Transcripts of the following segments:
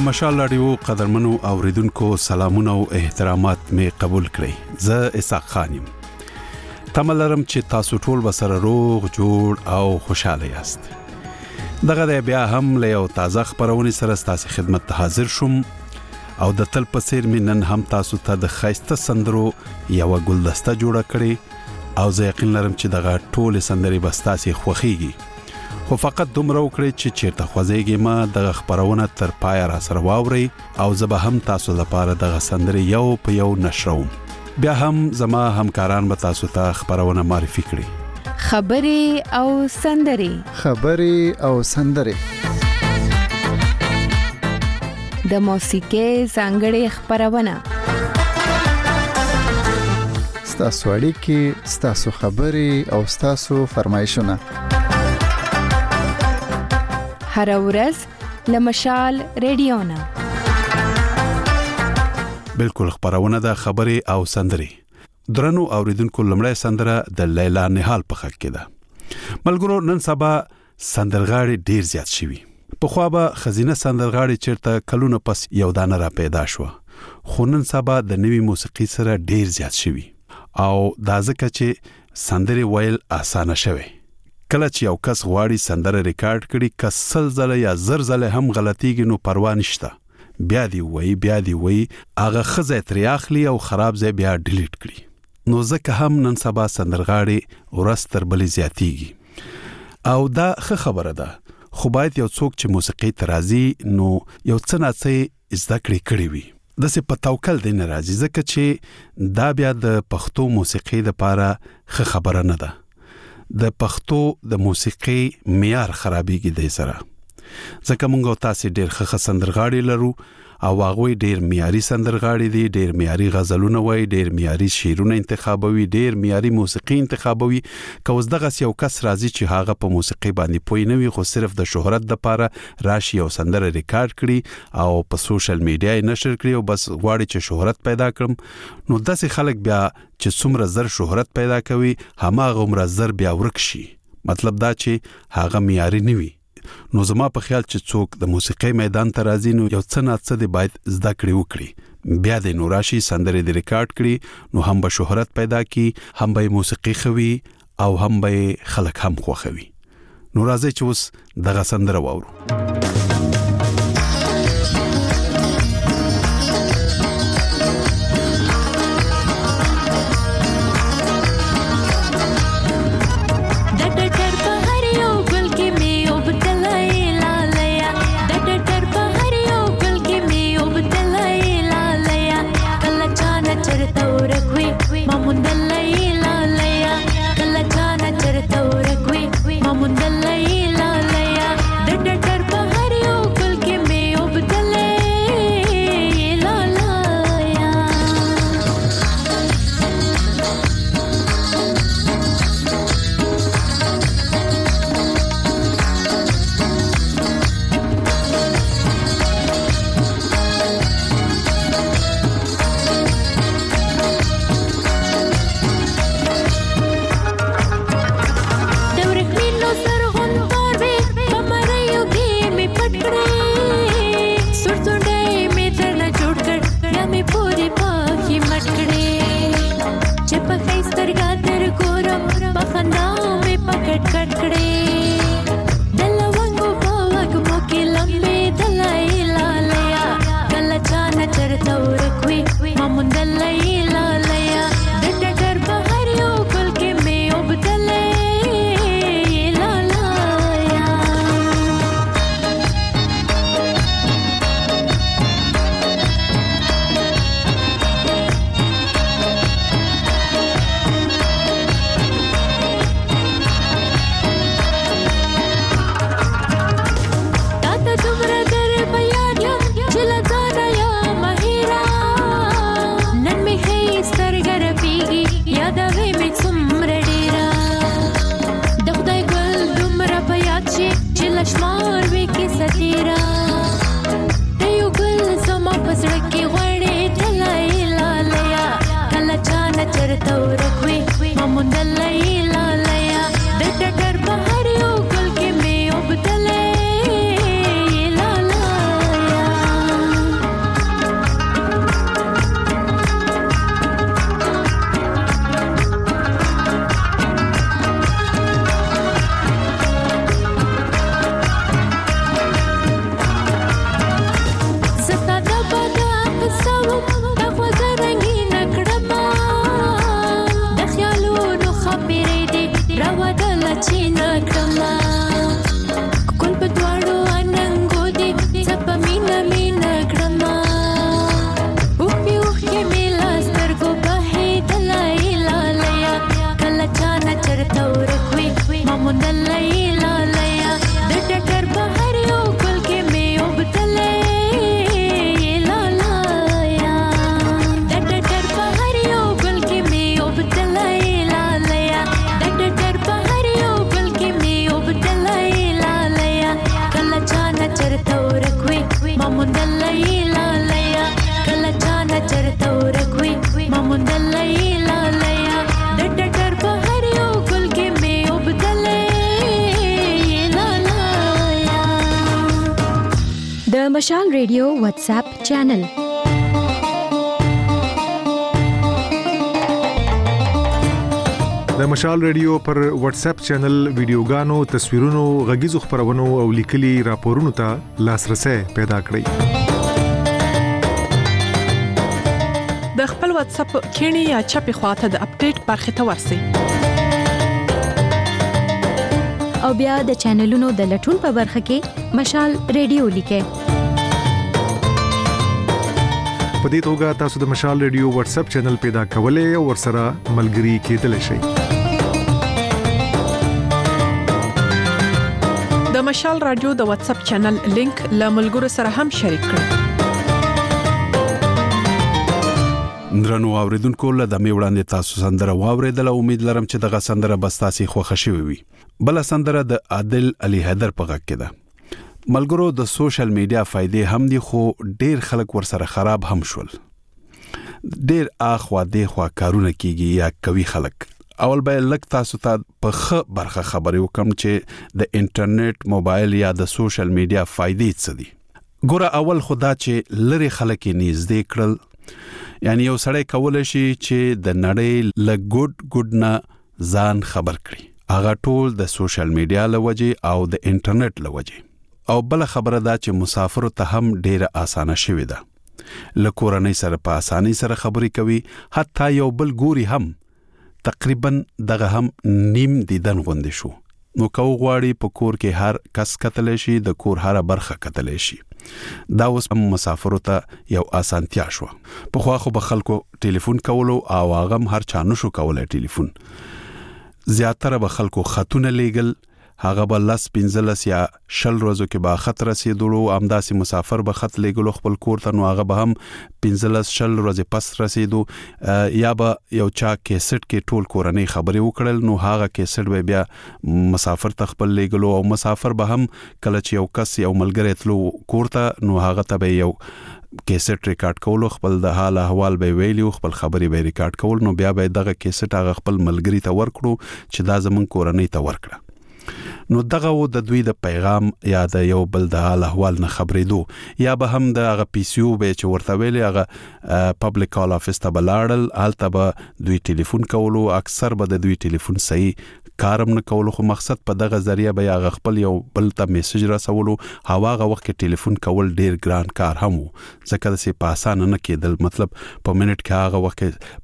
د مشال رادیو قدرمنو اوریدونکو سلامونه او احترامات می قبول کړئ. زه اسحاق خان یم. تمه لرم چې تاسو ټول به سره روغ جوړ او خوشاله یاست. دغه د بیا هم له یو تازه خبرونې سره ستاسو خدمت ته حاضر شوم او د تل په څیر مې نن هم تاسو ته د ښایسته سندرو یو ګلدسته جوړه کړې او زه یقین لرم چې دغه ټول سندرې به ستاسو خوښیږي. خو فقط دومره وکړئ چې چیرته خوځېږئ ما دغه خبرونه تر پایه را سره واورئ او زه به هم تاسو لپاره دغه سندرې یو په یو نشروم. بیا هم زما همکاران به تاسو ته خبرونه معرفي کړي. خبرې او سندرې د موسیقۍ ځانګړې خبرونه، ستاسو اړیکې، ستاسو خبرې او ستاسو فرمایشونه هر ورځ لمشال رادیو نه. بالکل خبرونه د خبرې او سندرې. درنو اوریدونکو لمړی سندره د لیلا نهال په خک کې ده. ملګرو نن سبا سندرغاړي ډیر زیات شوي. په خوا به خزینه سندرغاړي چیرته کلونه پس یو دانه را پیدا شو. خو نن سبا د نوې موسیقي سره ډیر زیات شوي او دا ځکه چې سندرې ویل اسانه شوي. کله چې یو کس غواړي سندره ریکارډ کړي کسل زله یا زر زله هم غلطیږي نو پروا نشته. بیا دی وای هغه خزه ترې اخلي او خراب ځای بیا ډیلیټ کړي. نو ځکه هم نن سبا سندرغاړي ورځ تر بلې زیاتیږي او دا ښه خبره ده. خو باید یو څوک چې موسیقي ترازی نو یو څه نه څه زده کړی وي. داسې په توکل دی نه راځي ځکه چې دا بیا د پښتو موسیقي لپاره ښه خبره نه ده. د پښتو د موسیقي معیار خرابېږي د سره ځکه موږ تاسو ډېر ښه سندرغاړي لرو او هغه ډېر معیاري سندرغاړي دي، ډېر معیاري غزلونه وایي، ډېر معیاري شعرونه انتخابوي، ډېر معیاري موسیقي انتخابوي. که اوس دغه یو کس راځي چې هغه په موسیقي باندې پوي نه وي خو صرف د شهرت لپاره راشي او سندره ریکارډ کړي او په سوشل میډیا یې نشر کړي او بس غواړي چې شهرت پیدا کړم، نو داسې خلک بیا چې څومره زر شهرت پیدا کوي هماغه عمر زر بیا ورک شي. مطلب دا چې هغه معیاري نه وي. نو زما په خیال چې څوک د موسیقي میدان ته راځي نو یو څه نه څه دی باید زده کړي وکړي. بیا د نوراشي سندرې د ریکارډ کړي نو هم به شهرت پیدا کی، هم به موسیقي خوي او هم به خلک هم خوخوي. نو راځي چې اوس دغه سندره واورو. Mamundalla ila laya, د مشال ریډیو واتس اپ چینل. د مشال ریډیو پر واتس اپ چینل ویډیوګانو، تصویرونو، غږیزو خبرونو او لیکلي راپورونو ته لاسرسي پیدا کړئ. د خپل واتس اپ کینی یا چپی خواته د اپډیټ برخه ته ورسی او بیا د چینلونو د لټون په برخه کې مشال ریډیو لیکه. په دې توګه تاسو د مشال ریډیو واتس اپ چینل پیدا کولای او ورسره ملګري کېدلی شئ. د مشال رادیو د واتس اپ چینل لینک له ملګرو سره هم شریک کړئ. درنو اوریدونکو، له دمه وړاندې تاسو سندره واوریدله. امید لرم چې دغه سندره به تاسو خوښ شي وي. بل سندره د عادل علي حیدر په غږ کې ده. ملګرو، د سوشل میډیا فائدې هم دي، خو ډیر خلک ورسره خراب هم شول. ډیر اخوا دیخوا کارونه کیږي یا کوي خلک. اول به لک تاسو ته په خه برخه خبرې وکم چې د انټرنیټ، موبایل یا د سوشل میډیا فائدې څه دي. ګوره، اول خدا چې لری خلک نږدې کړل، یعنی یو سړی کولای شي چې د نړۍ له ګډ نه ځان خبر کړي. هغه ټول د سوشل میډیا لوجه او د انټرنیټ لوجه. او بل خبره دا چې مسافر ته هم ډیره اسانه شوې ده. لکورنۍ سره په اسانۍ سره خبرې کوي، حتی یو بل ګوري هم تقریبا دغه هم نیم دیدن غوندې شو. نو کو غواړي په کور کې هر کس کتلی شي، د کور هر برخه کتلی شي. دا اوس مسافر ته یو اسانتیا شو. په خو به خلکو ټلیفون کولو او هغه هر چا نشو کولای ټلیفون. زیاتره به خلکو خطونه لیږل، هغه به 15 یا 20 ورځو کې به خط رسیدلو. امداسي مسافر به خط لیږلو خپل کور ته، نو هغه به هم 15-20 ورځې پس رسیدو. یا به یو چا کیسټ کې ټول کورنۍ خبرې وکړل، نو هغه کیسټ به بیا مسافر ته خپل لیږلو. او مسافر به هم کله چې یو کس یو ملګری تلو کور ته، نو هغه ته به یو کیسټ ریکارډ کول، خپل د حال احوال به ویلو، خپل خبرې به ریکارډ کول. نو بیا به دغه کیسټ هغه خپل ملګری ته ورکړو چې دا زمون کورنۍ ته ورکړه. نو دغه و د دوی د پیغام یا د یو بل د حال احوال نه خبرېدو. یا به هم د هغه پی سی او به چې ورته ویلې هغه پبلک کال افیس ته بلاړل، هلته به دوی ټلیفون کولو. اکثر به د دوی ټلیفون صحیح کارم نه کولو، خو مقصد په دغه ذریعہ به هغه خپل یو بل ته میسج رسولو. هغه وخت کې ټلیفون کول ډیر ګران کار هم وو، ځکه د سي په اسانه نه کېدل. مطلب په منټ کې هغه وخت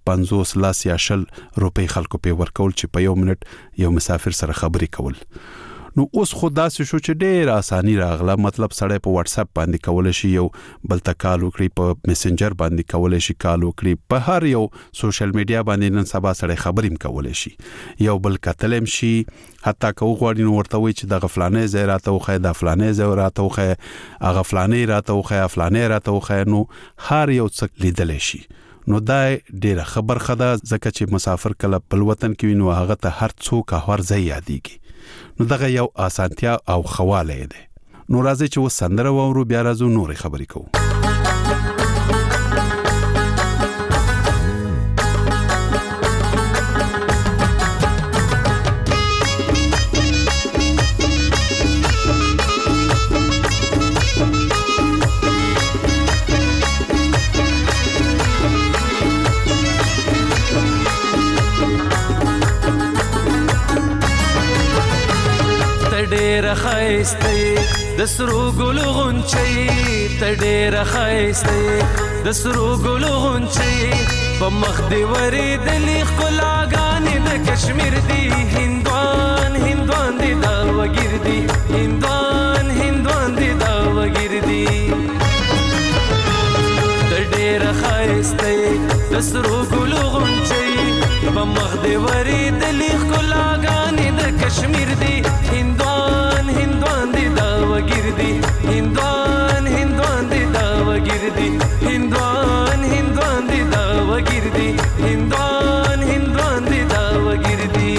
50 یا 60 روپۍ خلکو په ورکول چې په یو منټ یو مسافر سره خبرې کول. نو اوس خدا سه شو چې ډېر اساني راغله. مطلب سړی په واتس اپ باندې کول شي، یو بل ته کال وکړي، په میسنجر باندې کول شي کال وکړي، په هر یو سوشل میډیا باندې نن سبا سړی خبرې کول شي، یو بل کتلم شي. حتی کو غواړي نو ورته وي چې د غفلانې ځای راته وخه، د فلانې ځای راته وخه، هغه فلانې راته وخه، فلانې راته وخه. نو هر یو څه لیدل شي. نو دا ډیره خبر خدا، ځکه چې مسافر کله بل وطن کې وینو هغه ته هر څوک هر ځای یادېږي. نو دغه یو اسانتیا او خواله ده. نو راځي چې و سندره وورو، بیا راځو نورې خبرې کوو. ډېر خایسته د سرو ګلو غونچې، ته ډېر خایسته د سرو ګلو غونچې، په مخ دې ورېدلې ښکلاګانې د کشمیر دي. هندوان هندوان دې دا وګیر دي، هندوان هندوان دې دا وګیر دي. ته ډېر خایسته د سرو ګلو غونچې، په مخ دې ورېدلې ښکلاګانې د کشمیر دي. هندوان هندوان دې دا وګیر دي، هندوان هندوان دې دا وګیر دي، هندوان هندوان دې دا وګیر دي، هندوان هندوان دې دا وګیر دي.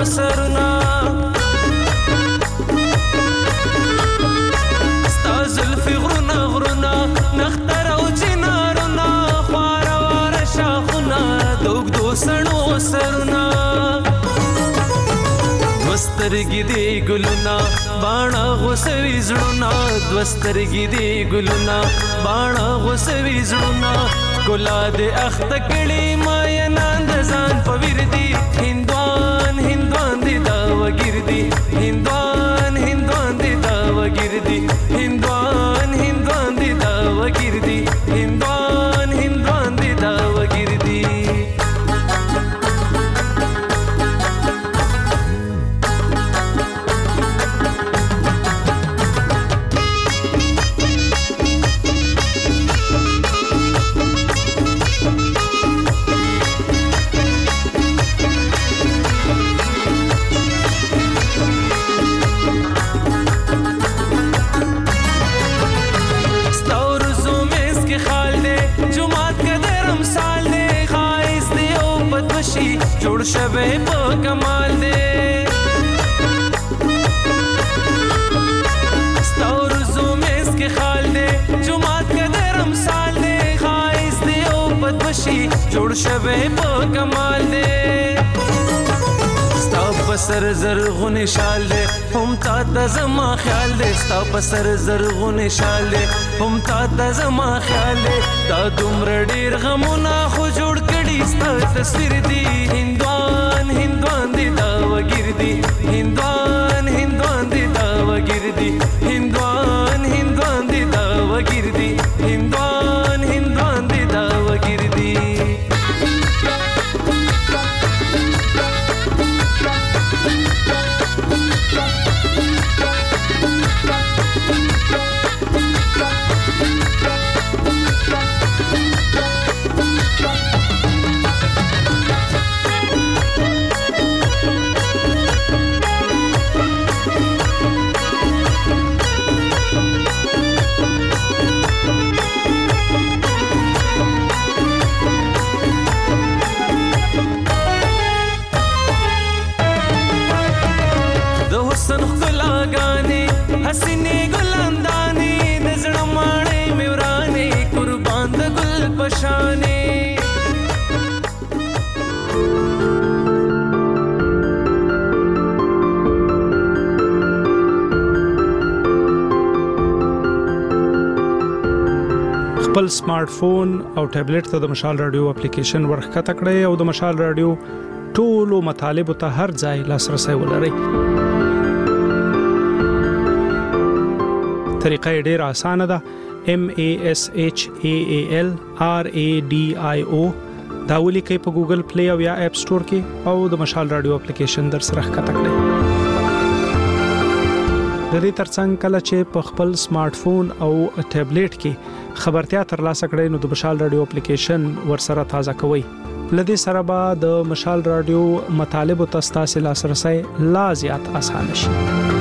سرنا ستا زلفی غرونا غرونا نختر او چنارنا خوارا وارا شاخونا دوگ دو سنو سرنا دوسترګي دی ګلونا باڼه غوسوي زړونا دوسترګي دی ګلونا باڼه غوسوي زړونا ګلا دې اخته کړي ما ینان د ځان پویر دی هندوان هندوان دی دا وګر دی هندوان هندوان دی دا وګر دی هندوان هندوان دی دا وګر دی هندوان هندوان دی دا وګر دی جوړ شوه په کمال دې ستور زومس کې خال دې جمعات قدر امثال دې خایس دې او بدوشي جوړ شوه په کمال دې ستا په سر زرغون شال دې هم تا د زما خیال دې ستا په سر زرغون شال دې هم تا د زما خیال دې دا دومره ډیر غمونه خو جوړ کړي ستا تصویر دی هندوان هندوان دی دا وګر دی هندوان هندوان دی دا وګر دی هندوان هندوان دی دا وګر دی هندوان هندوان دی دا وګر دی حسینه ګلندانې د زړه ماڼۍ مې ورانې قربان د ګل پشانې خپل سمارټ فون او ټابلیټ ته د مشال رادیو اپلیکیشن ورخکته کړئ او د مشال رادیو ټولو مطالبه ته هر ځای لاسرسي ولرئ طریقه ډیر اسانه ده MASHAALRADIO دا ولیکئ په ګوګل پلی او یا اپ سٹور کې او د مشال رادیو اپلیکیشن در سره ښکته کړئ د دې ترڅنګ کله چې په خپل سمارټ فون او ټابلیټ کې خبرتیا ترلاسه کړئ نو د مشال رادیو اپلیکیشن ورسره تازه کوئ لدې سره به د مشال رادیو مطالب او تاسو لاسرسي لا زیات اسانه شي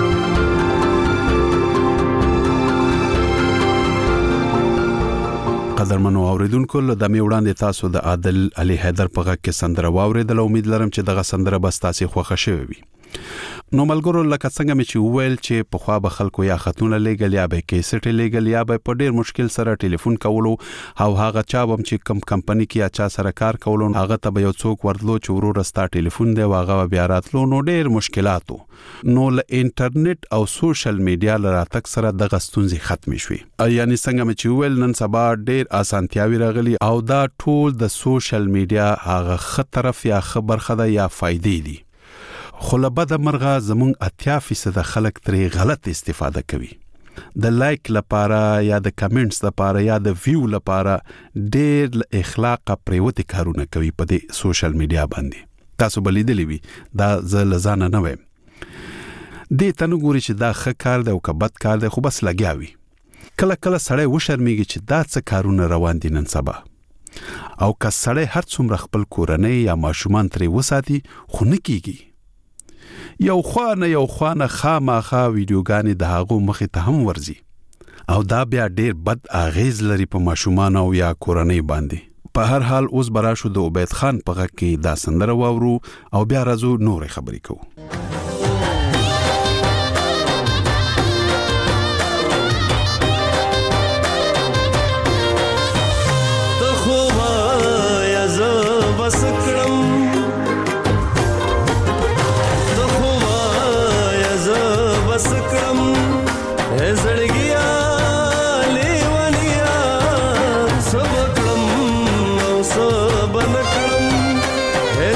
قدرمنو اوریدونکو له دمه وړاندې تاسو د عادل علي حیدر په غږ کې سندره واوریدل امید لرم چې دغه سندره به تاسو خوښه شوي وي نو ملګرو لکه څنګه مې چې وویل چې په خوا به خلکو یا خطونه لګل یا به کیسټ لګل یا به په ډیر مشکل سره ټلیفون کولو او هغه چا هم چې کم کمپنی کې یا چا سره کار کولو هغه ته به یو څوک ورتلو چې ورو رستا ټلیفون دی واغه بیا راتلو نو ډیر مشکلاتو نو له انټرنیټ او سوشل میډیا لاره تک سره د غستونځي ختم شوي یعنی څنګه مې چې وویل نن سبا ډیر اسانتیاوي راغلي او دا ټول د سوشل میډیا هغه خطر یا خبر خده یا فائدې دي خو له بده مرغه زمونږ 80% خلک ترې غلط استفاده کوي د لایک لپاره یا د کمنټس لپاره یا د ویو لپاره ډېر اخلاق پریوتی کارونه کوي په دې سوشل میډیا باندې تاسو بلیدلی وي دا زلزانه نه وي دې تنو ګوري چې دا ښه کار دی او که بد کار دی خو بس لګیاوي کله کله سړی وشرمېږي چې دا څه کارونه روان دي نن سبا او که سړی هر څومره خپل کورنۍ یا ماشومان ترې وساتي خو نه کیږي یو خوانه خامخا ویډیوګانې د هغو مخې ته هم ورځي او دا بیا ډیر بد اغیز لري په ماشومان او یا کورنۍ باندې په هر حال اوس براشو د عبید خان په غږ کې دا سندره واورو او بیا راځو نورې خبرې کوو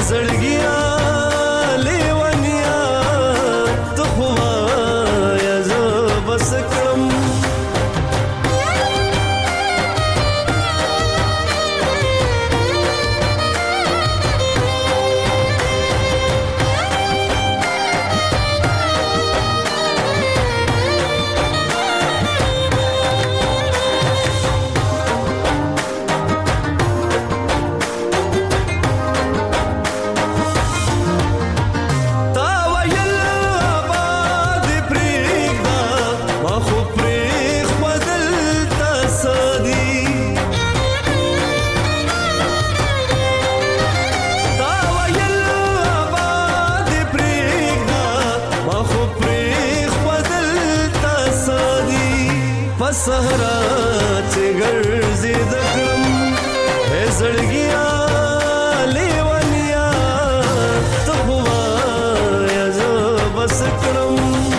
زړګیا لیونیا ته خو یا زه بس کړم سهرا چې ګرځي د کړم هې زړګیا لیونیا ته وایا زه بس کړم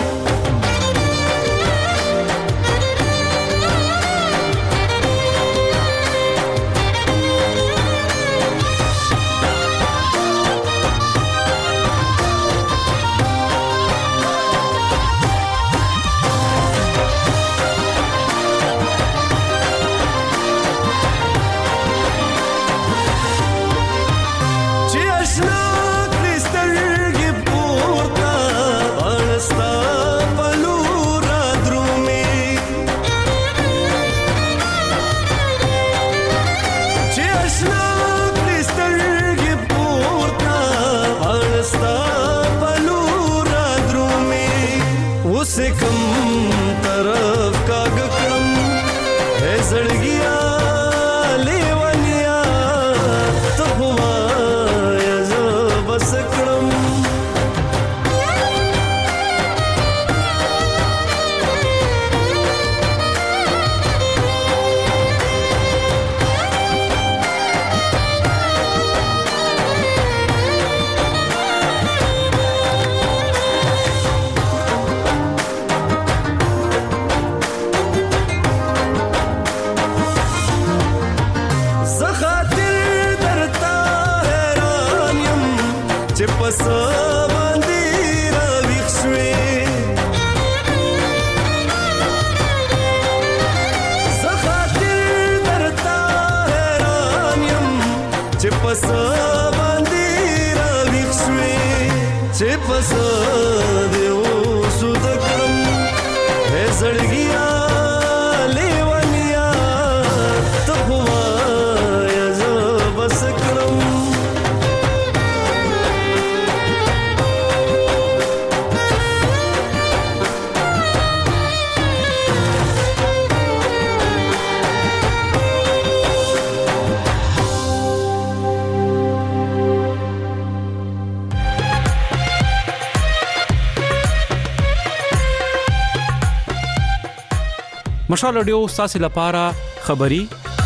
مشال رادیو ستاسو لپاره خبري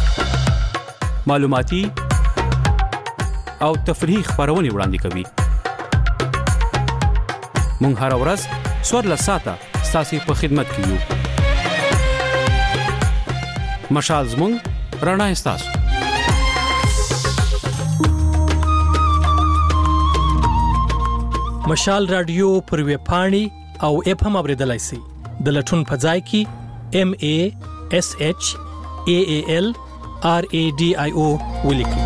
معلوماتي او تفریحي خبرونه وړاندې کوي. مونږ هر ورځ 14 ساعته ستاسو په خدمت کې یو. مشال زموږ رڼا ستاسو. مشال رادیو پر ویب پاڼې او اپ هم اوریدلای شئ. د لټون په ځای کې MASHALRADIO ولیکئ.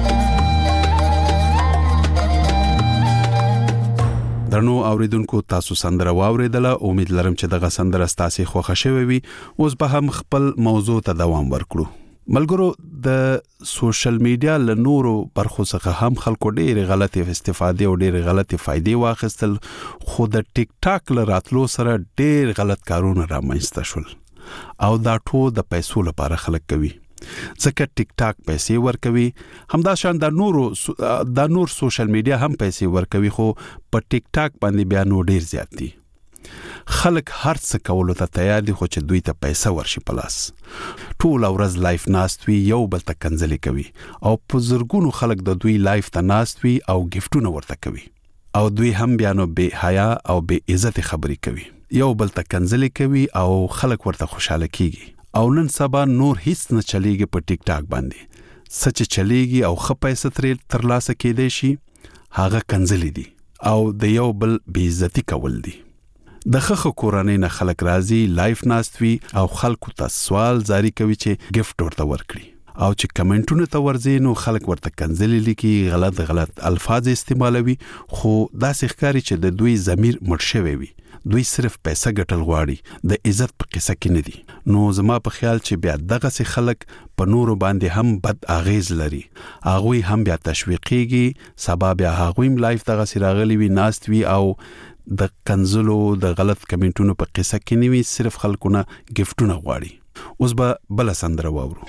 درنو اوریدونکو تاسو سندره واوریدله. امید لرم چې دغه سندره ستاسو خوښه شوي وي. اوس به هم خپل موضوع ته دوام ورکړو. ملګرو د سوشل میډیا له نورو برخو څخه هم خلکو ډېر غلطي استفاده او ډېر غلطي فائدې واخیستل، خو د ټیک ټاک له راتلو سره ډېر غلط کارونه رامنځته شول او دا ټول د پیسو لپاره خلک کوي. ځکه ټیک ټاک پیسې ورکوي، همدا شان د نور سوشل میډیا هم پیسې ورکوي، خو په ټیک ټاک باندې بیا نو ډېر زیات دي. خلک هر څه کولو ته تیار دي، خو چې دوی ته پیسې ورشي پلاس. ټول ورځ لایف ناست وي، یو بل ته کنځلې کوي او په زرګونو خلک د دوی لایف ته ناست وي او گیفټونه ورته کوي او دوی هم بیا نو بے حیا او بے عزت خبرې کوي، یو بل ته کنځلې کوي او خلک ورته خوشاله کیږي. او نن سبا نور هیڅ نه چلیږي په ټیک ټاک باندې. سچ چلیږي او خپې سترې ترلاسه کېدې شي، هغه کنځلې دي او د یو بل بې عزتی کول دي. د خخ کورانې نه خلک راځي لایف ناستوي او خلکو ته سوال جاری کوي چې گیفت ورته ورکړي او چې کمنټونه ته ورځي نو خلک ورته کنځلې لیکي غلط الفاظ استعمالوي خو دا ښکاري چې د دوی ضمیر مړ شوی وي. دوی صرف پیسې ګټل غواړي د عزت په قصه کې نه دي. نو زما په خیال چې بیا دغه سي خلک په نورو باندې هم بد اغیز لري. هغه هم بیا تشویقيږي سبب بیا هغه هم لایف دغه سي راغلي وي ناست وي او د کنزلو د غلط کمنټونو په قصه کې نیوي صرف خلکونه گیفټونه غواړي. اوس به بل سندره واورو.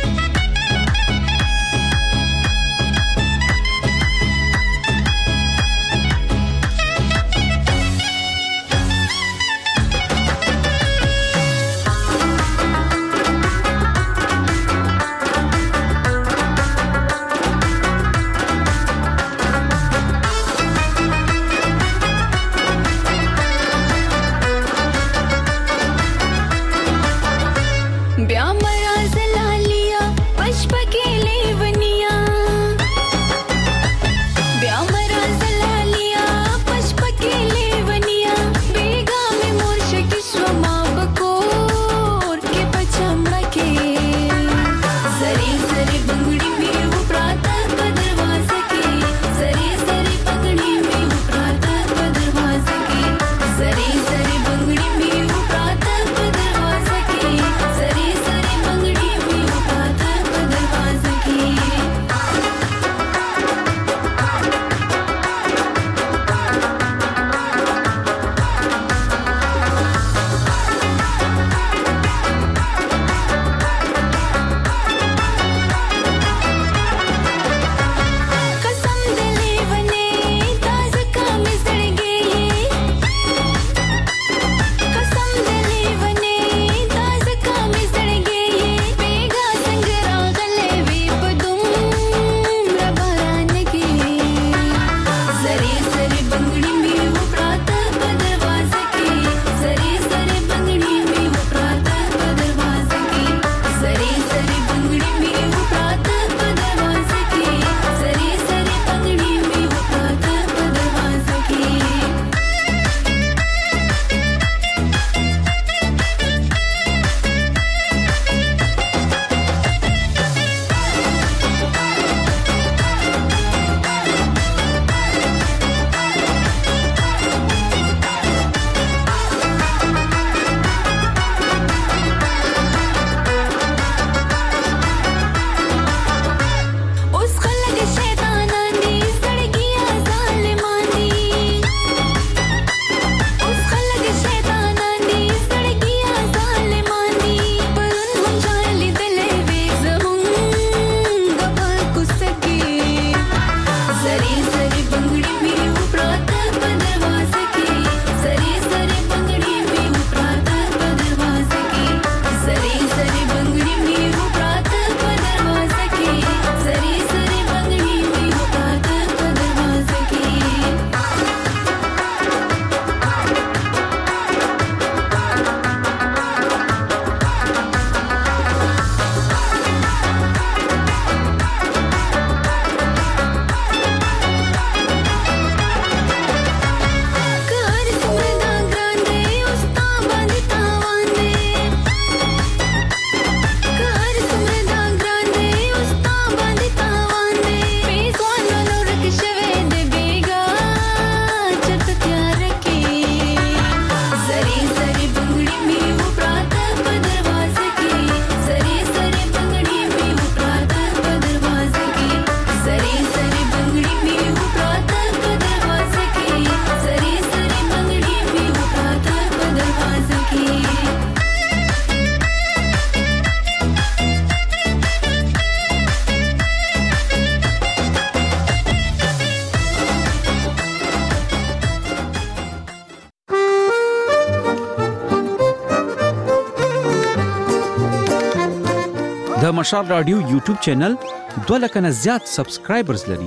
د مشال رادیو یوټیوب چینل 2 لک نه زیات سبسکرایبرز لري.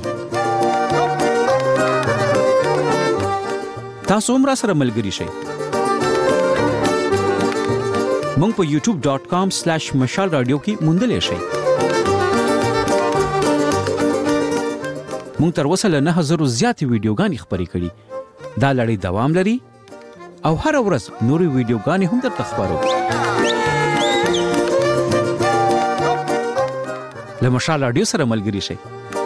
تاسو هم را سره ملګري شئ. مونږ په youtube.com/mashalradio کې موندلې شئ. مونږ تر اوسه له 9000 زیاتې ویډیوګانې خپرې کړي. دا لړۍ دوام لري او هر ورځ نورې ویډیوګانې هم درته خپرو. له مشال رادیو سره ملګري شئ.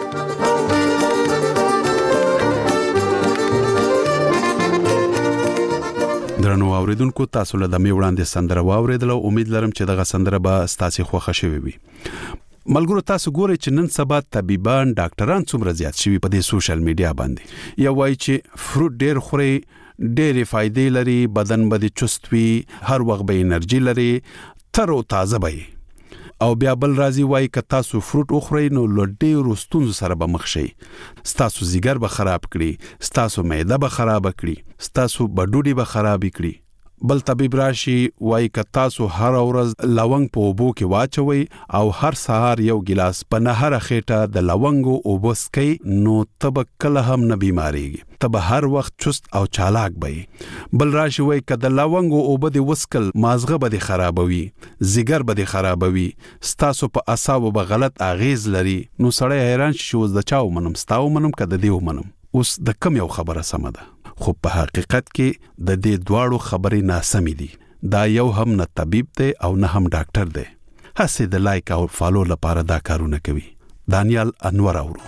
درنو اوریدونکو، تاسو له دمه وړاندې سندره واوریدل او امید لرم چې دغه سندره به ستاسو خوښه شوي وي. ملګرو، تاسو ګورئ چې نن سبا طبيبان ډاکټران څومره زیات شوي په دې سوشل میډیا باندې. یو وایي چې فروټ ډېر خوري، ډېرې فائدې لري، بدن به چست وي، هر وخت به انرژي لري، تر او تازه به. او بیا بل راځي وایي که تاسو فروټ وخورئ نو له ډېرو ستونزو سره به مخ شئ. ستاسو ځیګر به خراب کړي، ستاسو معده به خراب کړي، ستاسو بډوډي به خراب کړي. بل طبيب راشي وایي که تاسو هر ورځ لونګ په اوبو کې واچوي او هر سهار یو ګلاس په نهره خېټه د لونګو اوبو سکئ نو تب کله هم نه بیماریږي، تب هر وخت چست او چالاک بې. بل راشي وایي که د لونګو اوبو د وسکل مازغه به خرابوي، ځیګر به خرابوي، ستاسو په اعصابو به غلط اغیز لري. نو سړی حیران شي اوس د چاو منم، ستاو منم که د دیو منم، اوس د کم یو خبره سم ده؟ خو په حقیقت کې د دې دواړو خبرې ناسمې دي. دا یو هم نه طبيب دی او نه هم ډاکټر دی، هسې د لایک او فالو لپاره دا کارونه کوي. دانیال انور اورو.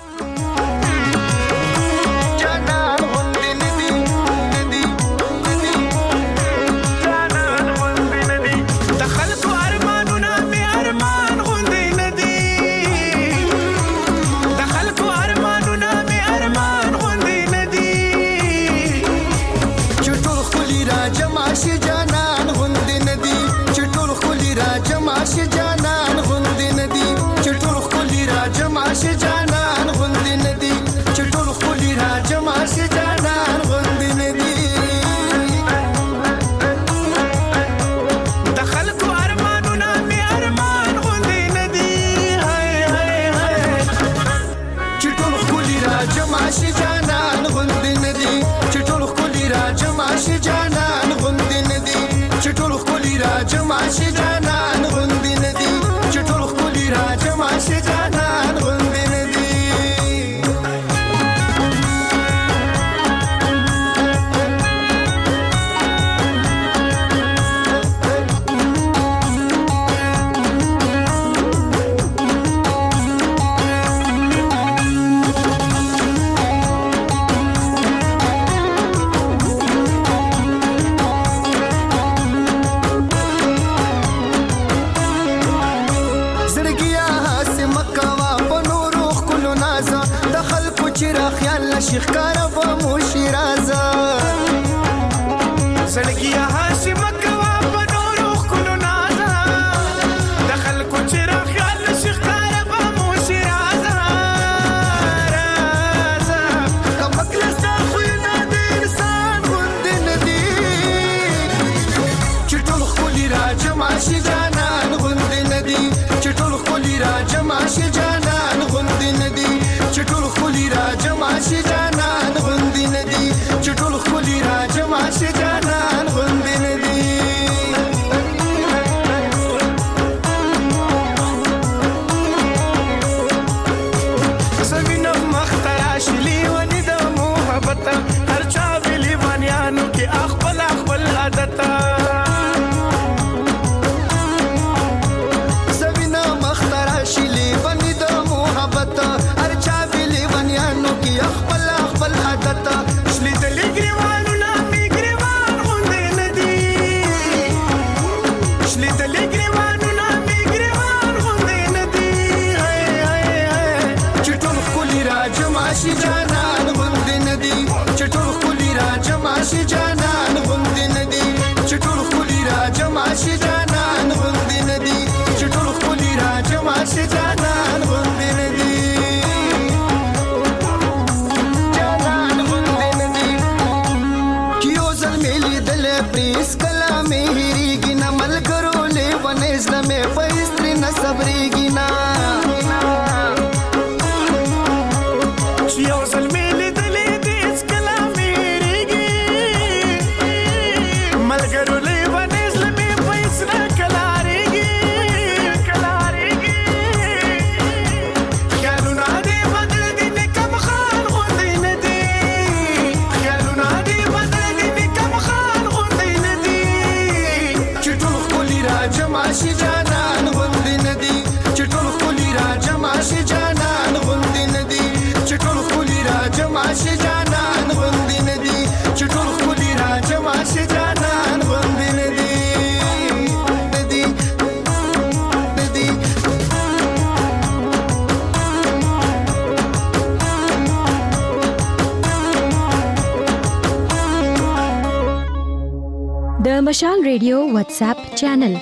د مشال ریډیو واتس اپ چینل.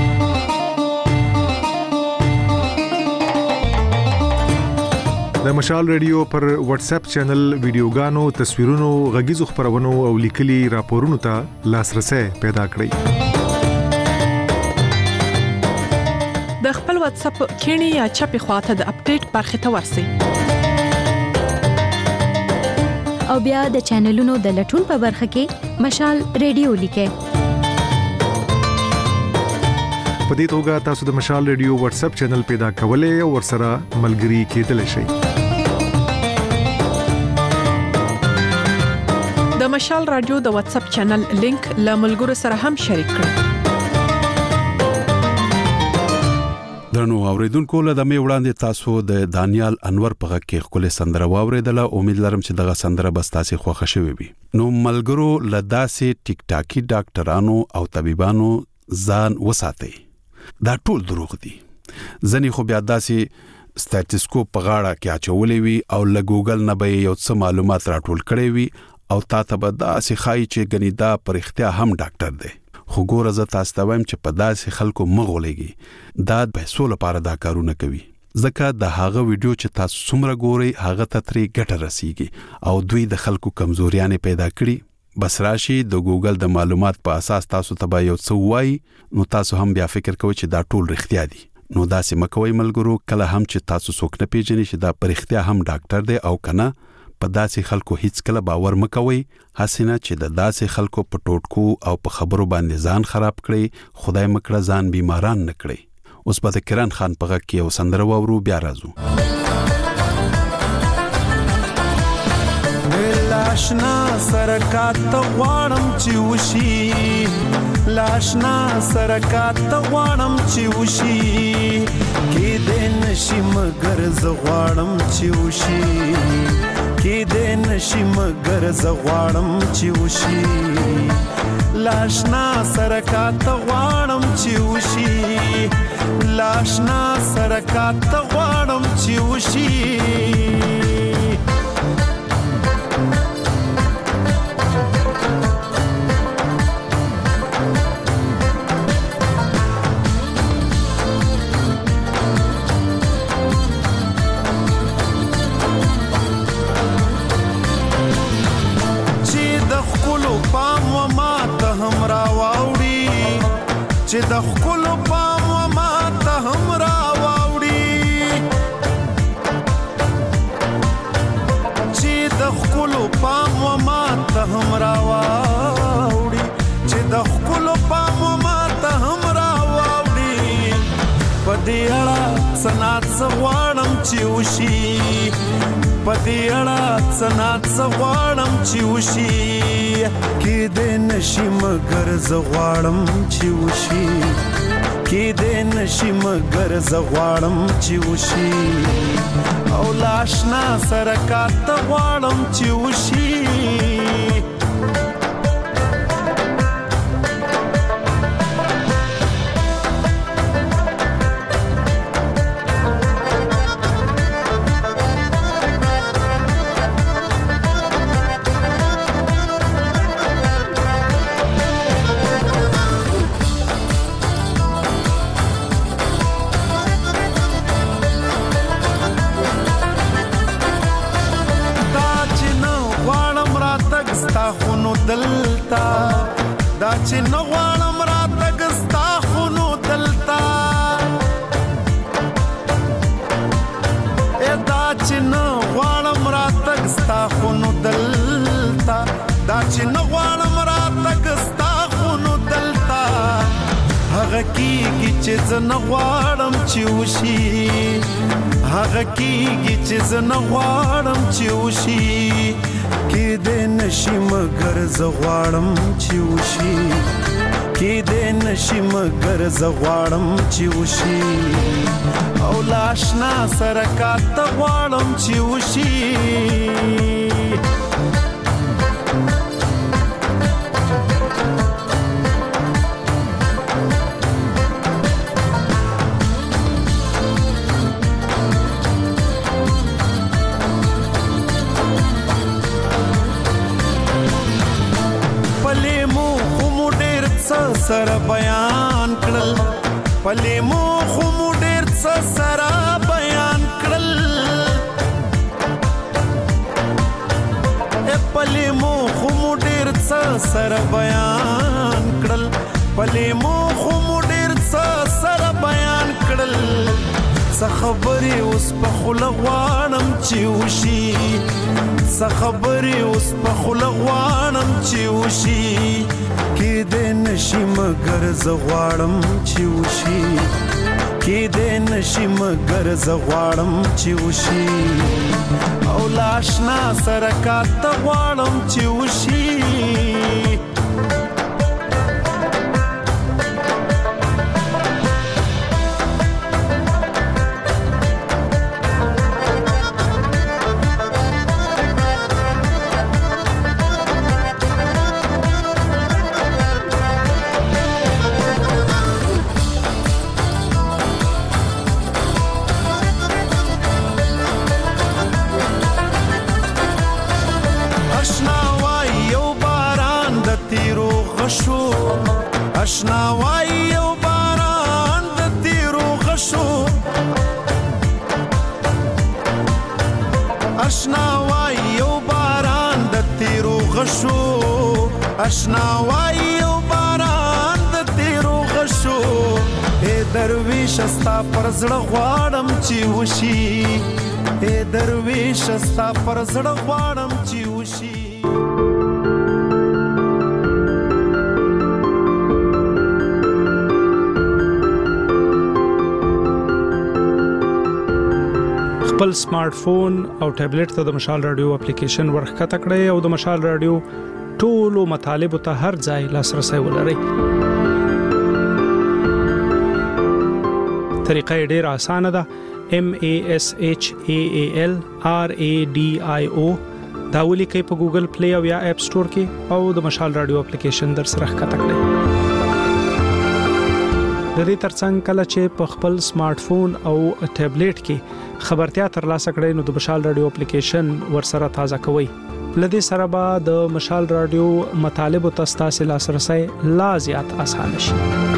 د مشال ریډیو پر واتس اپ چینل ویډیوګانو، تصویرونو، غږیزو خبرونو او لیکلي راپورونو ته لاسرسي پیدا کړئ. د خپل واتس اپ کینی یا چپی خواته د اپډیټ برخه ته ورسی او بیا د چینلونو د لټون په برخه کې مشال ریډیو لیکه. په دې توګه تاسو د مشال ریډیو واتس اپ چینل پیدا کولای او ورسره ملګري کېدلی شئ. د مشال رادیو د واتس اپ چینل لینک له ملګرو سره هم شریک کړئ. درنو اوریدونکو له دمه وړاندې تاسو د دانیال انور په غږ کې خپل سندره واوریدله. امید لرم چې دغه سندره به تاسو خوښه شوي وي. نو ملګرو له داسې ټیک ټاکي ډاکټرانو او طبيبانو ځان وساتئ. دا ټول دروغ دي. ځنې خو بیا داسې سټاتسکوپ په غاړه کې اچولې وي او له ګوګل نه به یو څه معلومات راټول کړي وي او تاسو به داسې خای چې غنی دا پر اختیار هم ډاکټر دی. خو ګوره زه تاسو ته وایم چې په داسې خلکو مغولېږي. دا د پیسو لپاره دا کارونه کوي. ځکه د هغه ویډیو چې تاسو څومره ګورئ هغه ته ترې ګټه رسیږي او دوی د خلکو کمزوریانې پیدا کړي. بس راشي د ګوګل د معلومات په اساس تاسو ته به یو څه وایي، نو تاسو هم بیا فکر کوئ چې دا ټول رښتیا دي. نو داسې مکوئ ملګرو، کله هم چې تاسو څوک نه پیژنئ چې دا پر اختیار هم ډاکټر دی او کنه، په داسې خلکو هیڅ کله باور مکوئ. حسینه چې د داسې خلکو په ټوټکو او په خبرو باندې ځان خراب کړي، خدای مکړه ځان بیماران نه کړي. اوس به د کرن خان په غږ کې یو سندره واورو، بیا راځو. لاشنا سرکات غوانم چې وشي، لاشنا سرکات غوانم چې وشي، کې دې نشي مگر ز غوانم چې وشي، کې دې نشي مگر ز غوانم چې وشي، لاشنا سرکات غوانم چې وشي، لاشنا سرکات غوانم چې وشي. چې د خپل پام و ما ته هم را واوړي، چې د خپل پام و ما ته هم را واوړي، چې د خپل پام و ما ته هم را واوړي. په دې اړه سنات غواړم چې وشي، په دې اړه سنات غواړم چې وشي، کې دې نشي مگر ز غواړم چې وشي، کې دې نشي مگر ز غواړم چې وشي، او لاشنا سرکات غواړم چې وشي. دلتا دا چې نو غواړم راتګ ستا خونو دلتا، دا چې نو غواړم راتګ ستا خونو دلتا، دا چې نو غواړم راتګ ستا خونو دلتا، هغه کیږي چې زه نه غواړم چې وشي، هغه کیږي چې زه نه غواړم چې وشي، کې دې نشي مگر زه غواړم چې وشي، کې دې نشي مگر زه غواړم چې وشي، او لاشنا سرکات غواړم چې وشي. سره بیان کړل پلې مو خو مو ډېر څه سره بیان کړل پلې مو خو مو ډېر څه سره بیان کړل پلې مو خو مو ډېر څه سره بیان کړل څه خبرې اوس په خوله غواړم چې وشي څه خبرې اوس په خوله غواړم چې وشي کېدی نشي مګر زه غواړم چې وشي کېدی نشي مګر زه غواړم چې وشي او له اشنا سره کاته غواړم چې وشي اشنا وای یو باران د تیرو غشو اشنا وای یو باران د تیرو غشو اشنا وای یو باران د تیرو غشو اے درویش استا پر زړه غواړم چې وشي اے درویش استا پر زړه غواړم چې وشي خپل سمارټ فون او ټابلیټ ته د مشال رادیو اپلیکیشن ورخکته کړئ او د مشال رادیو ټولو مطالبه ته هر ځای لاسرسي ولرئ. طریقه ډېره اسانه ده. MASHALRADIO دا ولیکئ په ګوګل پلی او یا اپ سٹور کې او د مشال رادیو اپلیکیشن در سره ښکته کړئ. د دې ترڅنګ کله چې په خپل سمارټ فون او ټابلیټ کې خبرتیا ترلاسه کړئ نو د مشال رادیو اپلیکیشن ورسره تازه کوئ. لدې سره به د مشال رادیو مطالبه تاسو لاسرسي لا زیات آسان شي.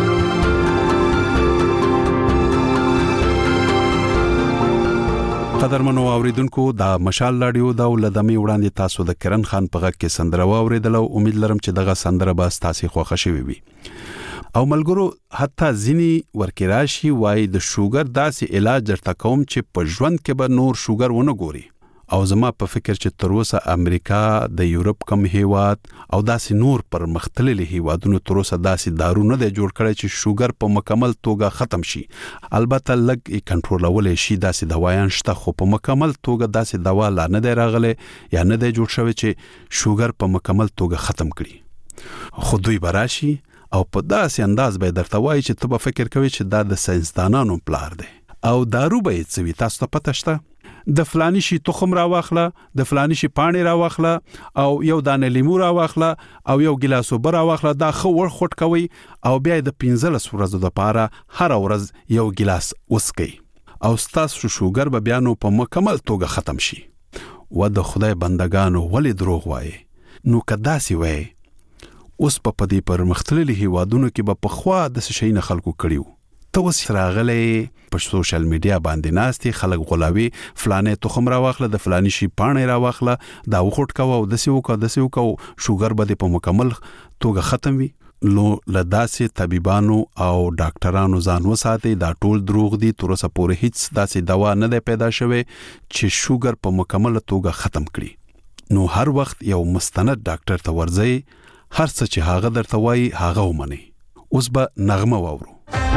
قدرمنو اوریدونکو دا مشال رادیو دا ولدمي وړاندې تاسو د کرن خان په غږ کې سندره واوریدل او امید لرم چې دغه سندره به تاسو خوښ شي وي. او ملګرو حتی ځینی ورکراشي وای د شوګر داسې علاج درته کوم چې په ژوند کې به نور شوګر ونه ګوري او زما په فکر چې تر اوسه امریکا د یورپ کم هیواد او داسې نور پر مختللي هیوادونو تر اوسه داسې دارو نه دی جوړ کړی چې شوګر په مکمل توګه ختم شي. البته لږ کنټرولول شي داسې دوايان شته خو په مکمل توګه داسې دوا لا نه دی راغلی یا نه دی جوړ شوی چې شوګر په مکمل توګه ختم کړي. خو دوی براشي او په داسې انداز به درته وایي چې ته به فکر کوي چې دا د ساينسدانانو پلار دی او دارو به یې څه وي. تاسو ته پته شته د فلاني شي تخم راواخله د فلاني شي پاڼې راواخله او یو دانه لیمو راواخله او یو ګلاس اوبه راواخله دا خو ور خټ کوي او بیا د 15 ورځې لپاره هر ورځ یو ګلاس وسکي او ستاسو شوګر به بیا نو په مکمل توګه ختم شي. و د خدای بندگانو ولې دروغ وایي نو کدا سی وایي اوس په پدې پر مختللي هیوادونو کې به په خوا د شي نه خلکو کړیو. ته اوس راغلې په سوشل میډیا باندې ناستي خلک غلاوي فلانه تخم راواخله د فلاني شي پاڼې راواخله دا وخټ کوو او د سیو کو شوګر به په مکمل توګه ختم وي. لو لداسې طبيبانو او ډاکټرانو ځان وساتي دا ټول دروغ دي. تر اوسه پورې هیڅ داسې دوا نه ده پیدا شوه چې شوګر په مکمل توګه ختم کړي. نو هر وخت یو مستند ډاکټر ته ورځي هر څه چې هغه درته وایي هغه ومني. اوس به نغمه واورو.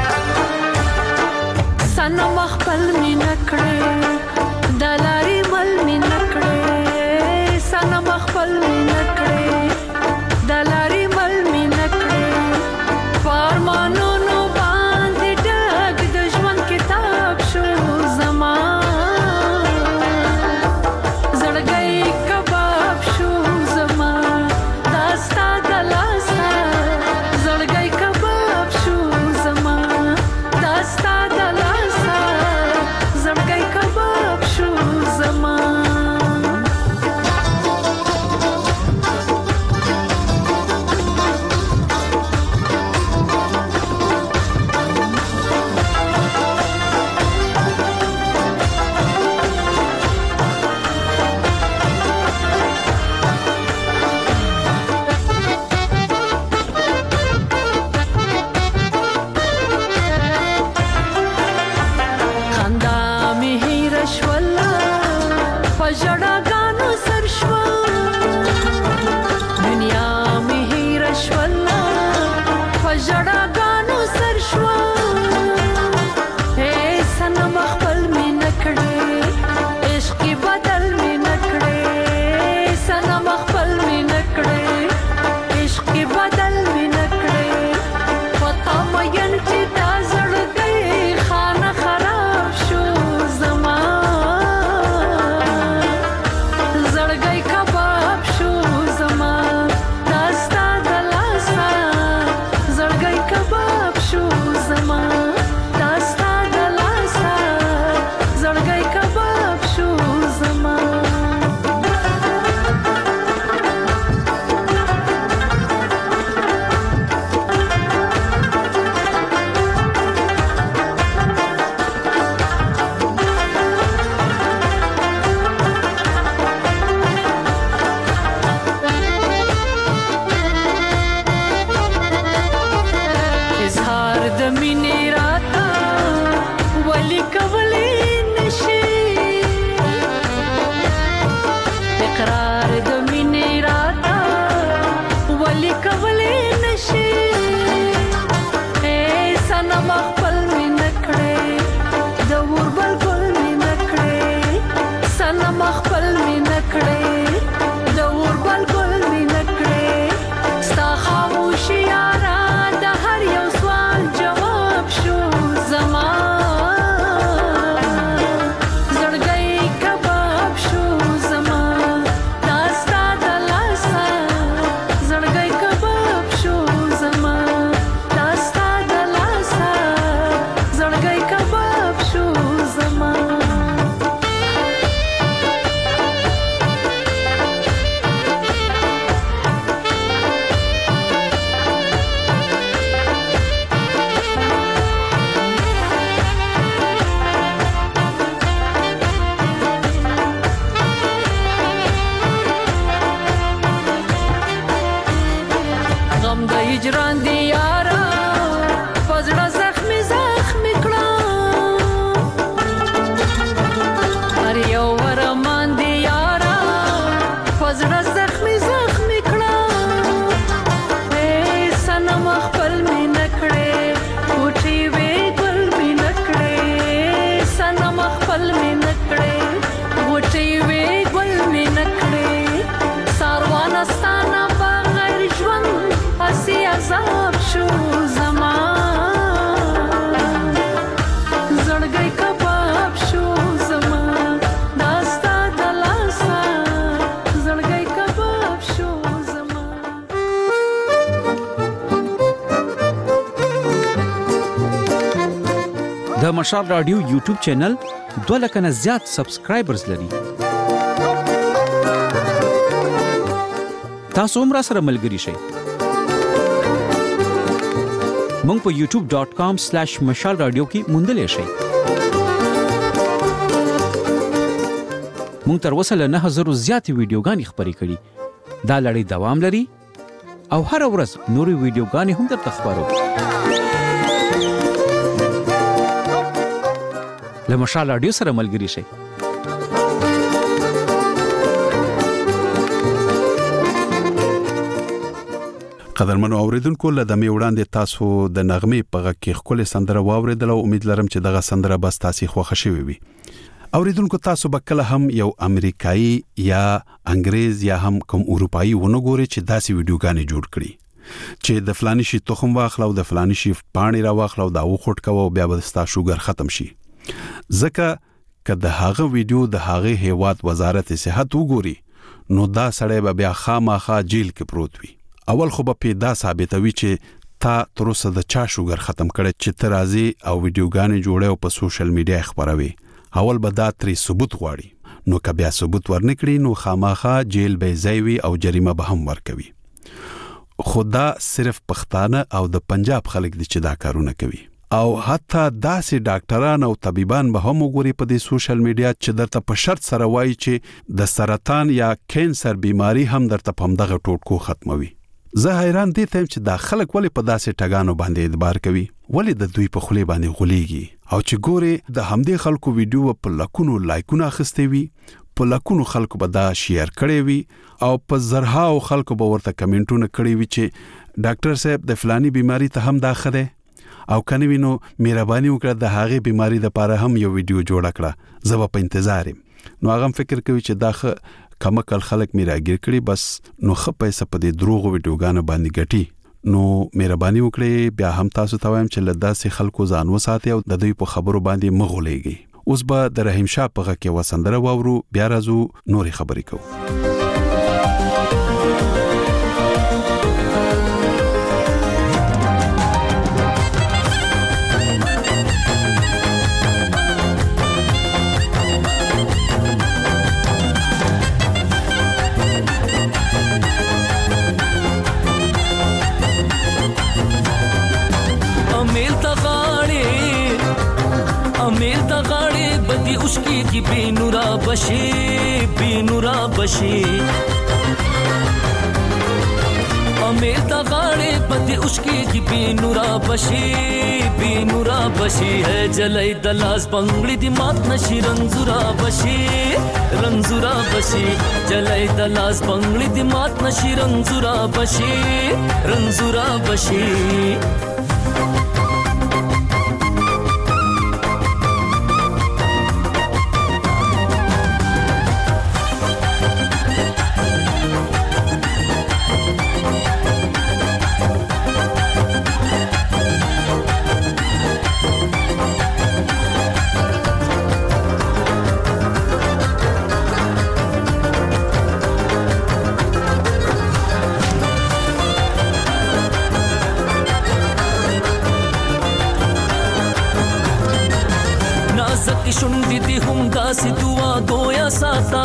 سنو مخبل می نکړې دلاري مل می نکړې سنو مخبل می نکړې دلاري مل می نکړې فرمانو نو باندې ډک د ژوند کتاب شو زمان زړګي کباب شو زمان داستا دلاستا زړګي کباب شو زمان داستا زړګي کباب د هجران دی یارا پزړه زخمی زخمی کړه هر یو ورمان دی یارا پزړه زخمی زخمی کړه اے سنم خپل می نکړې کوټي وې ګل می نکړې سنم خپل می نکړې کوټي وې ګل می نکړې ساروان استانه بغیر ژوند اسی عذاب شو زمان زړګي کباب شو زمان داستا دلاسا زړګي کباب شو زمان د مشال رادیو یوټیوب چینل 2 لک نه زیات سبسکرایبرز لري. تاسو هم را سره ملګري شئ. مونږ په youtube.com/mashalradio کې موندلې شئ. مونږ تر اوسه له 9000 زیاتې ویډیوګانې خپرې کړي. دا لړۍ دوام لري او هر ورځ نورې ویډیوګانې هم درته خپرو. له مشال رادیو سره ملګري شئ. قدرمنو اوریدونکو له دمه وړاندې تاسو د نغمې په غږ کې خپل سندره واوریدل او امید لرم چې دغه سندره بس تاسو خوښ شوي وي. اوریدونکو تاسو به کله هم یو امریکایي یا انګريز یا هم کوم اروپایي ونګوري چې داسې ویډیوګانې جوړ کړي چې د فلاني شي تخم واخلو د فلاني شي پانی را واخلو دا وخټ کوو بیا به ستا شوګر ختم شي. ځکه که د هغه ویډیو د هغه هیواد وزارت صحت وګوري نو دا سړی به بیا خامخا جیل کې پروت وي. اول خو به پیدا ثابتوي چې تا تر اوسه د چا شوګر ختم کړي چې ترازی او ویډیوګانې جوړه او په سوشل میډیا خبروي. اول به دا تری ثبوت غواړي نو که بیا ثبوت ورنکړي نو خامخا جیل به ځایوي او جریمه به هم ورکوي. خدا صرف پښتانه او د پنجاب خلک دي چې دا کارونه کوي او حتی داسې ډاکټران او طبيبان به هم وګوري په دې سوشل میډیا چې درته په شرط سره وایي چې د سرطان یا کینسر بیماری هم درته په همدغه ټوټکو ختموي. زه حیران دي ته چې دا خلک ولې په داسې ټګانو باندې اعتبار کوي ولې د دوی په خولي باندې غولېږي او چې ګوري د همدې خلکو ویډیو په لکونو لایکونه اخستې وي په لکونو خلکو به دا شیر کړي وي او په زرهاو خلکو به ورته کمنټونه کړي وي چې ډاکټر صاحب د فلاني بیماری ته هم دا خده او کنه وینو مهرباني وکړه د هغه بیماری د لپاره هم یو ویډیو جوړ کړه زه په انتظار یم. نو هغه فکر کوي چې دا کمکل خلک میراګیر کړي بس نو خپ پیسې په دې دروغ ویډیوګانو باندې ګټي. نو مهرباني وکړئ بیا هم تاسو ته وایم چې لداسې خلکو ځان وساتئ او د دوی په خبرو باندې مغولېږئ. اوس به د رحیم شاه په غږ کې وسندره واورو بیا راځو نورې خبرې کوو. उसकी की बेनुरा बशी अमेर तगाड़े पति उसकी की बेनुरा बशी है जलाई दलास बंगड़ी दिमाग नशी रंजुरा बशी जलाई दलास बंगड़ी दिमाग नशी रंजुरा बशी शुंडी दी हम दासी दुआ गोया साता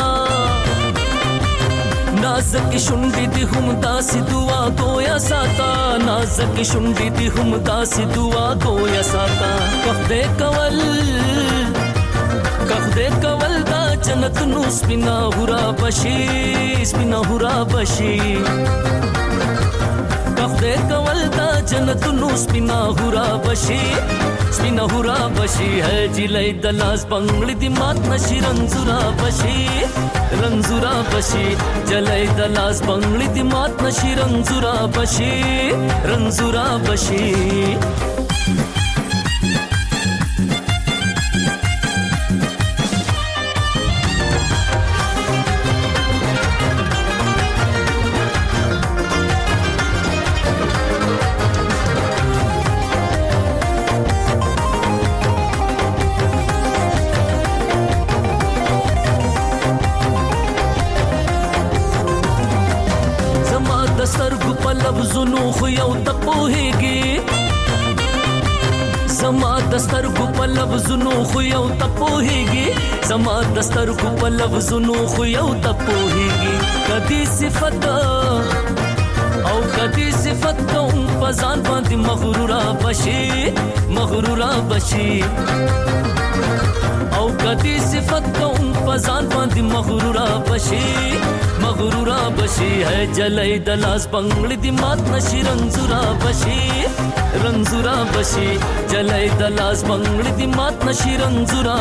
नाज़क शुंडी दी हम दासी दुआ गोया साता नाज़क शुंडी दी हम दासी दुआ गोया साता कहदे कवल दा जन्नत नु स्पिना हुरा बशी कहदे جنتونو سپینا هورا بشي سپینا هورا بشي ہے جلای دلاس بنگړي دی مات نشي رنزورا بشي رنزورا بشي جلای دلاس بنگړي دی مات نشي رنزورا بشي رنزورا بشي سترګو په لفظونو خو یو ته پوهیږي زما د سترګو په لفظونو خو یو ته پوهیږي زما د سترګو په لفظونو خو یو ته پوهیږي کدي صفت او کدي صفت کوم په ځان باندې مغرورا بشي او کدي صفت کوم په ځان باندې مغرورا بشي ہے جلای دلاس بنگړي دی مات نشي رنزورا بشي جلای دلاس بنگړي دی مات نشي رنزورا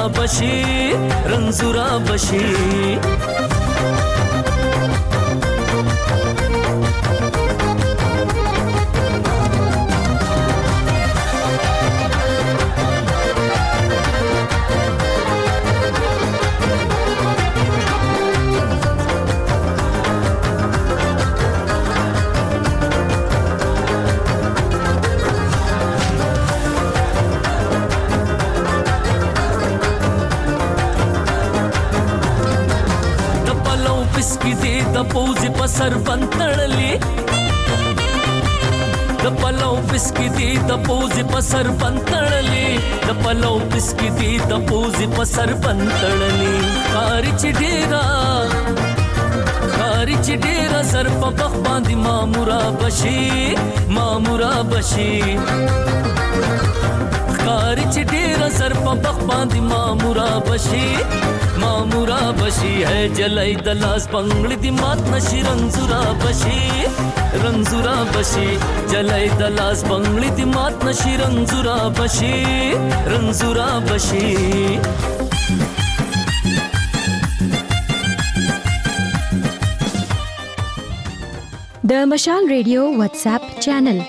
بشي د پوزي په سر بنتړلې د پلو بسکی دی د پوزي په سر بنتړلې د پلو بسکی دی د پوزي په سر بنتړلې کاری چې ډیرا سر په بخ باندې مامورا بشي کاری چې ډیرا سر په بخ باندې مامورا بشي ہے جلای دلاس بنگړي دی مات نشي رنزورا بشي جلای دلاس بنگړي دی مات نشي رنزورا بشي د مشال ریډیو واتس اپ چینل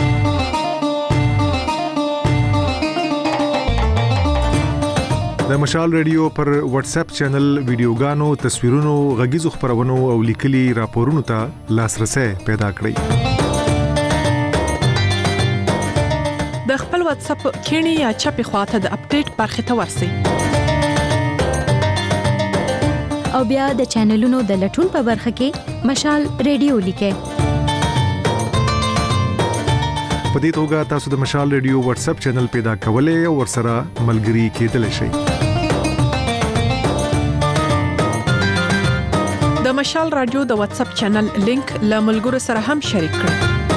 د مشال ریډیو پر واتس اپ چینل ویډیوګانو تصویرونو غږیزو خبرونو او لیکلي راپورونو ته لاسرسي پیدا کړئ د خپل واتس اپ کینی یا چپی خواته د اپډیټ برخه ته ورسی او بیا د چینلونو د لټون په برخه کې مشال ریډیو لیکه په دې توګه تاسو د مشال ریډیو واتس اپ چینل پیدا کولای او ورسره ملګري کېدلی شئ د مشال رادیو د واتس اپ چینل لینک له ملګرو سره هم شریک کړئ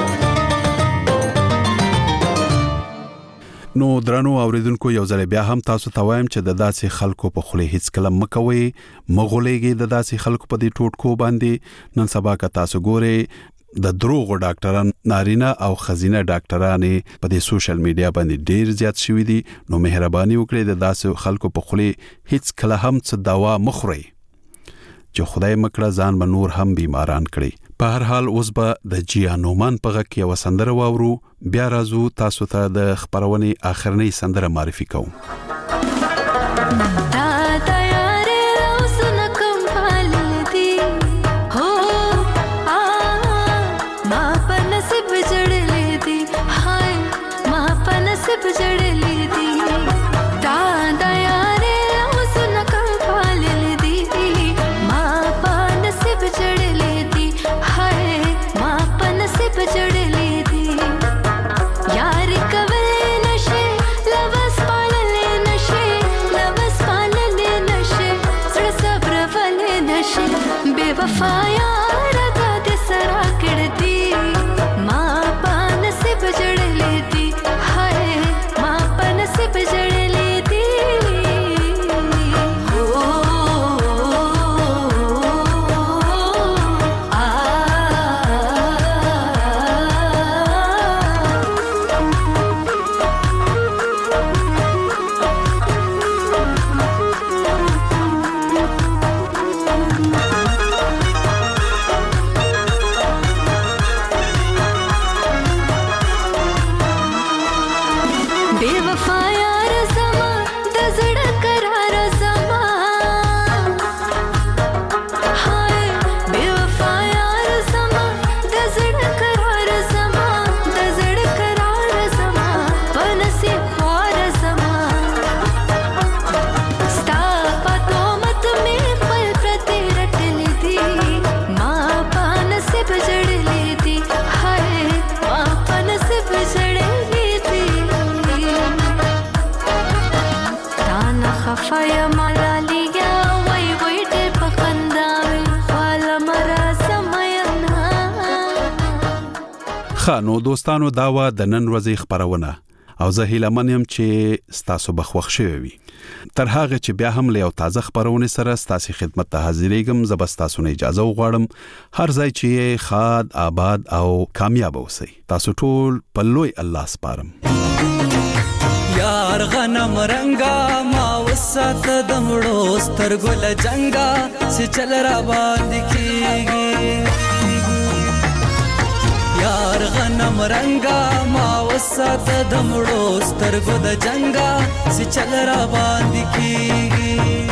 نو درنو اوریدونکو یو ځل بیا هم تاسو ته وایم چې د داسې خلکو په خله هیڅ کلم مکوي مغولېږي د داسې خلکو په دې ټوټکو باندې نن سبا کا تاسو ګوري د دروغ ډاکټران نارینه او خزینه ډاکټرانه په دې سوشل میډیا باندې ډیر زیات شوي دي نو مهرباني وکړئ د داسې خلکو په خله هیڅ کله هم څه دوا مخوري چې خدای مکړه ځان به نور هم بیماران کړي په هر حال اوس به د جیانومان په غږ کې وسندره واورو بیا راځو تاسو ته د خبرونې اخرنۍ سندره معرفي کوم बेवफाया रगा दे सरा कड़ती माँ पा नसीब जड़ लेती हाय माँ पा خانو دوستانو داوا د نن ورځې خبرونه او زه هیله منم چې ستاسو بخوښ شوي وي. تر هغه چې بیا هم له یو تازه خبرونه سره ستاسو خدمت ته حاضرېږم. زه به ستاسو نه اجازه وغواړم. هر ځای چې خاد آباد او کامیاب اوسئ. تاسو ټول په لوی الله سپارم. یار غنم رنگا ما وسات دمړو سترګو لجنګا چې چل را باندې کیږي. یار غنم رنگا ما وسات دمړو سترګو د جنگا چې چل را باندې کیږي.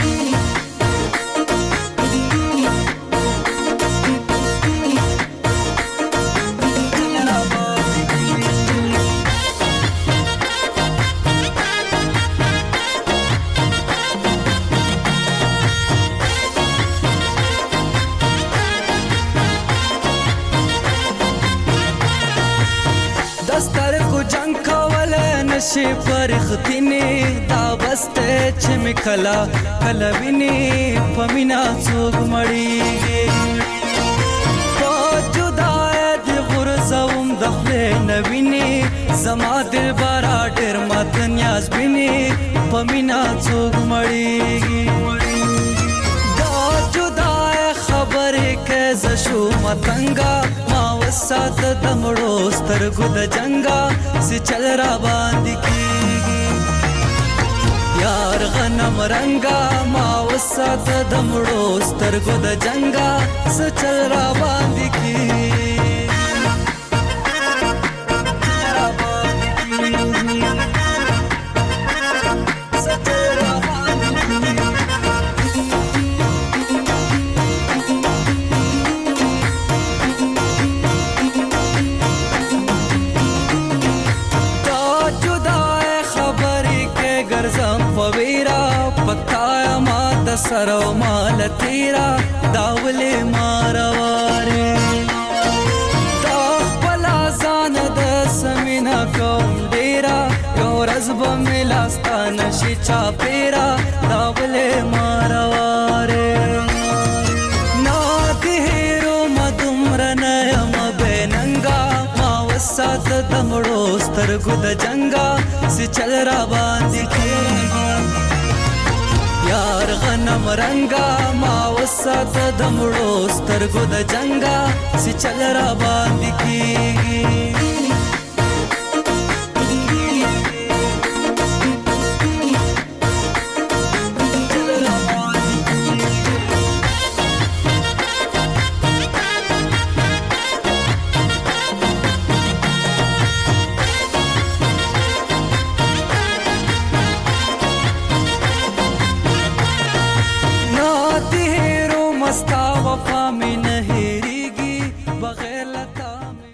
شي فرختنی دا بسته چې مکلا کلوینی پمینا څوک مړیږي. په جدای د غرزوم دخله نوینی زما دل بارا ډیر مات نیاز بینی پمینا څوک مړیږي. دا جدای خبره کې زشو متنګا ما وسات دمړو سترګو د جنگا سي چل را باندې کیږي. یار غنم رنگا ما وسات دمړو سترګو د جنگا سي چل را باندې کیږي. سرو مال تیرا داولې مارواره دا خپل ځان د سمینا کوم ډیرا یو ورځ به ملاستان شي چا پیرا داولې مارواره نا دهرو مدمرنه یم بننګا ما وسات دمړو سترګو د جنگا سي چل را باندې کیږي. یار غنم رنگا ما وسات دمړو سترګو د جنگا سي چل را باندې کی.